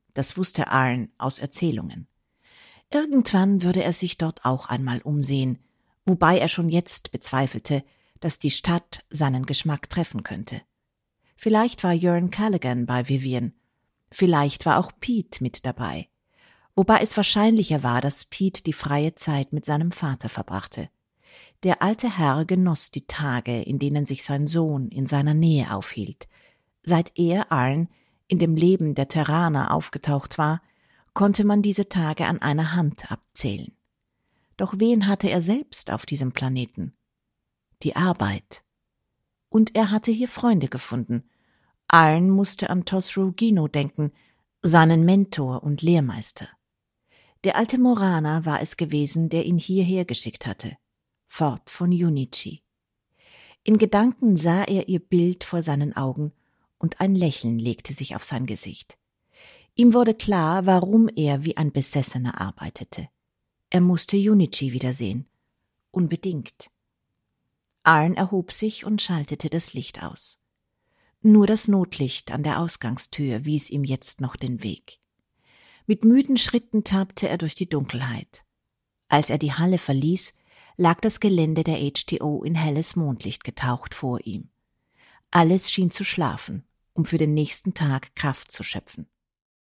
Das wusste Arn aus Erzählungen. Irgendwann würde er sich dort auch einmal umsehen, wobei er schon jetzt bezweifelte, dass die Stadt seinen Geschmack treffen könnte. Vielleicht war Jörn Callaghan bei Vivian, vielleicht war auch Pete mit dabei, wobei es wahrscheinlicher war, dass Pete die freie Zeit mit seinem Vater verbrachte. Der alte Herr genoss die Tage, in denen sich sein Sohn in seiner Nähe aufhielt. Seit er, Arn, in dem Leben der Terraner aufgetaucht war, konnte man diese Tage an einer Hand abzählen. Doch wen hatte er selbst auf diesem Planeten? Die Arbeit. Und er hatte hier Freunde gefunden. Arn musste an Tosru Gino denken, seinen Mentor und Lehrmeister. Der alte Moraner war es gewesen, der ihn hierher geschickt hatte, fort von Junichi. In Gedanken sah er ihr Bild vor seinen Augen und ein Lächeln legte sich auf sein Gesicht. Ihm wurde klar, warum er wie ein Besessener arbeitete. Er musste Junichi wiedersehen. Unbedingt. Arn erhob sich und schaltete das Licht aus. Nur das Notlicht an der Ausgangstür wies ihm jetzt noch den Weg. Mit müden Schritten tappte er durch die Dunkelheit. Als er die Halle verließ, lag das Gelände der HTO in helles Mondlicht getaucht vor ihm. Alles schien zu schlafen, um für den nächsten Tag Kraft zu schöpfen.